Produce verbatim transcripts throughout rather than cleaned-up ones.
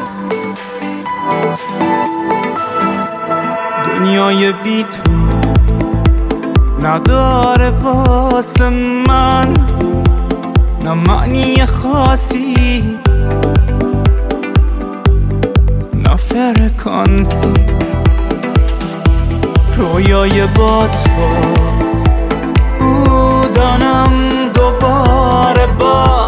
دنیای بی تو نداره واسه من نه معنی خاصی نه فرکانسی. رویای با تو بودنم دوباره باز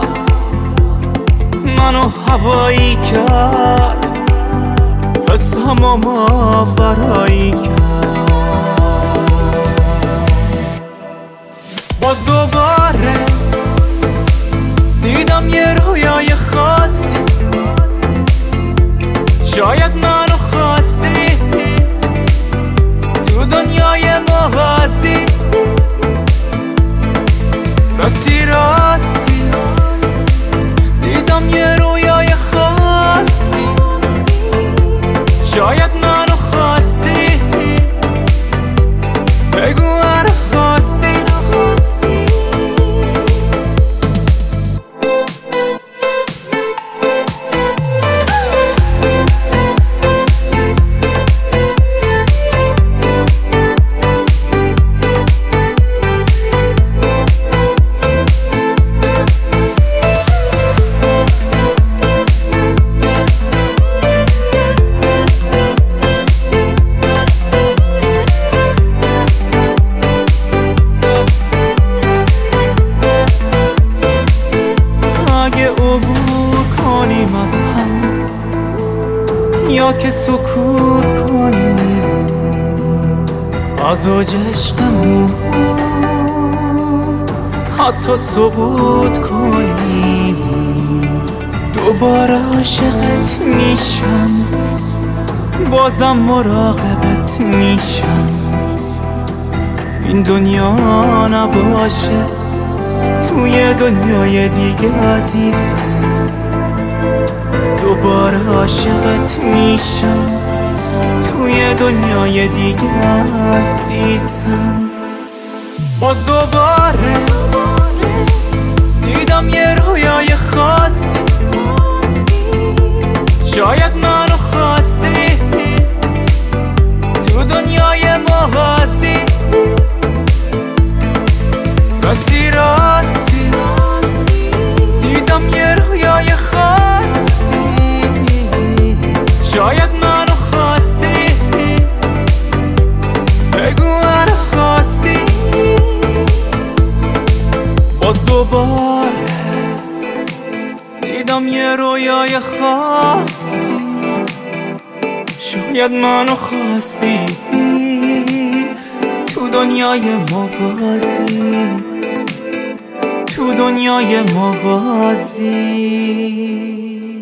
منو هوایی کرد، حسمو ماورایی کرد. باز دوباره دیدم یه رویای خاصی، شاید منو خواستی تو دنیای موازی. راستی راستی دیدم یه رویای خاصی، شاید منو خواستی بگو منو خواستی. از هم یا که سکوت کنیم از اوج عشقمون، حتی سقوط کنیم دوباره عاشقت میشم، بازم مراقبت میشم. این دنیا نباشه توی دنیای دیگه عزیزم، دوباره عاشقت میشم توی دنیای دیگه عزیزم. باز دوباره دیدم یه رویای خاصی، شاید منو خواستی تو دنیای موازی. راستی راستی دیدم یه رویای خاصی، شاید منو خواستی بگو منو خواستی. باز دوباره دیدم یه رویای خاصی، شاید منو خواستی تو دنیای موازی، تو دنیای موازی.